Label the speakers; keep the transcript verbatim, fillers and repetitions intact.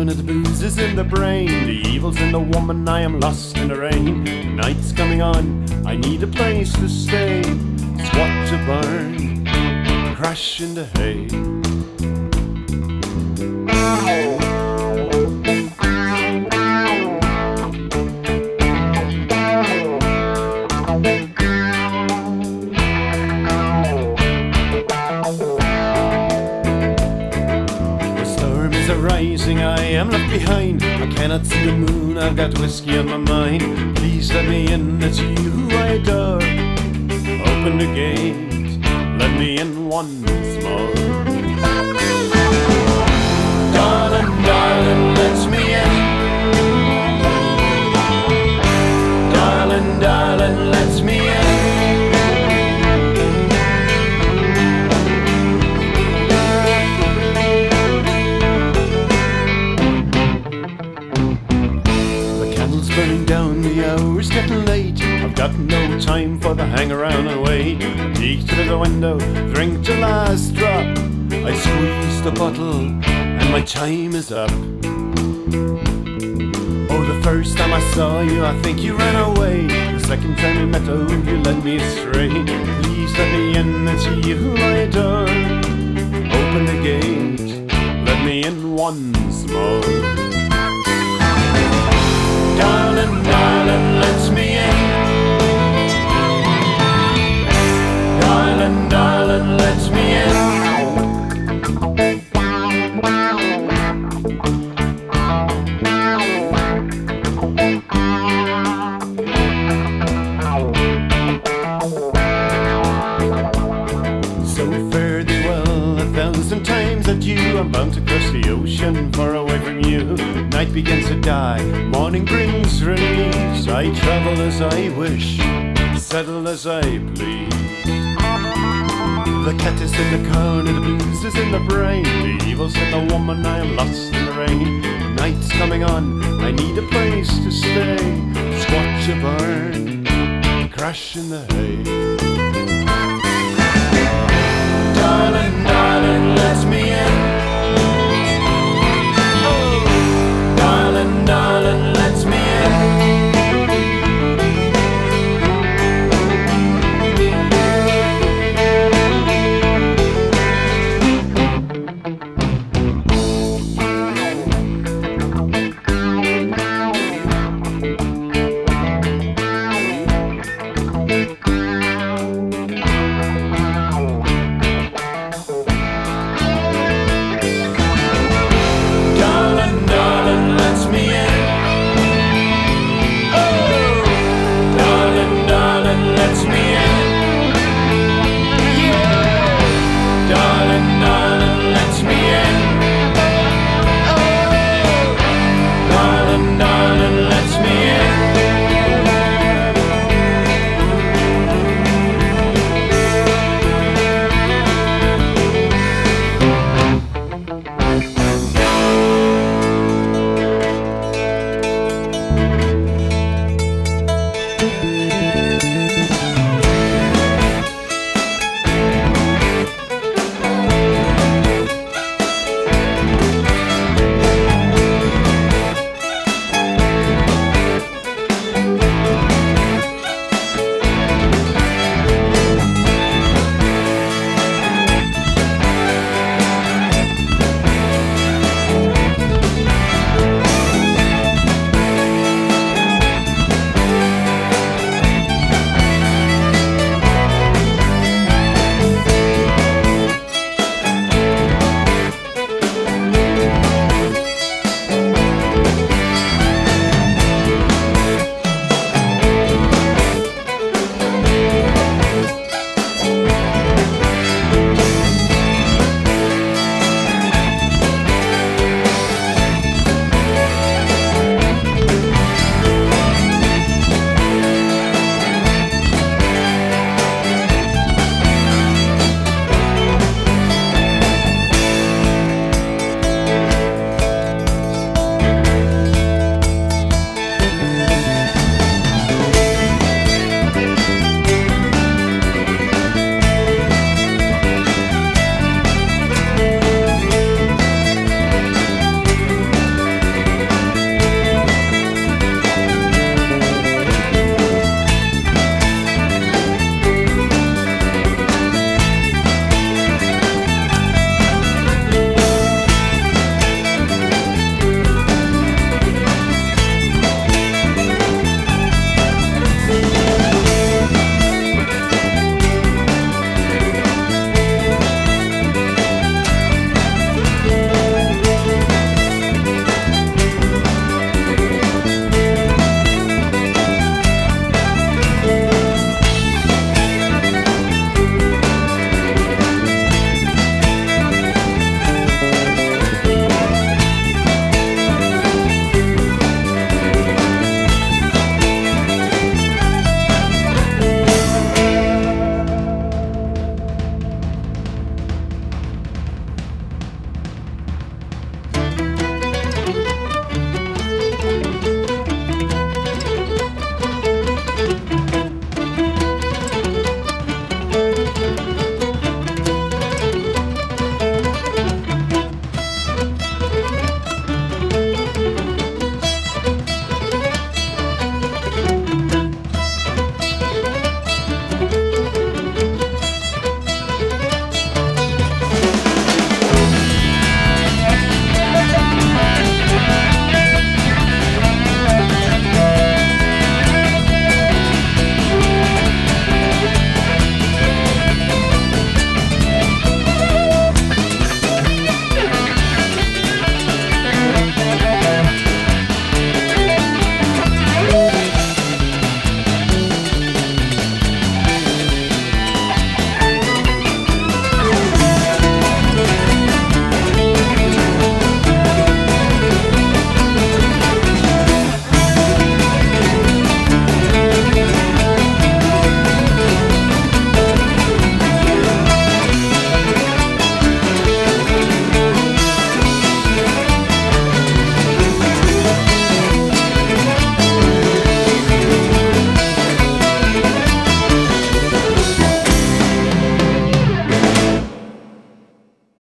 Speaker 1: corner, the booze is in the brain, the evil's in the woman, I am lost in the rain. The night's coming on, I need a place to stay. Swatch a burn, crash in the hay. Rising, I am left behind. I cannot see the moon, I've got whiskey on my mind. Please let me in, it's you who I adore. Open the gate, let me in once more. Darling, darling, let me in. Darling, darling, let me in. Burning down, the hour's getting late. I've got no time for the hang around and wait. Peek through the window, drink the last drop. I squeeze the bottle and my time is up. Oh, the first time I saw you, I think you ran away. The second time we met, oh, you led me astray. Please let me in, it's you who I adore. Open the gate, let me in once more. Darling, darling, let me in. Darling, darling, let me in. So fare thee well, a thousand times adieu. I'm bound to cross the ocean far away from you. Night begins to die, morning brings release. I travel as I wish, settle as I please. The cat is in the corner, the blues is in the brain, the evil's in the woman, I am lost in the rain. Night's coming on, I need a place to stay. Swatch a burn, crash in the hay.